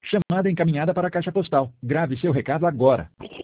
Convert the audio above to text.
Chamada encaminhada para a caixa postal. Grave seu recado agora.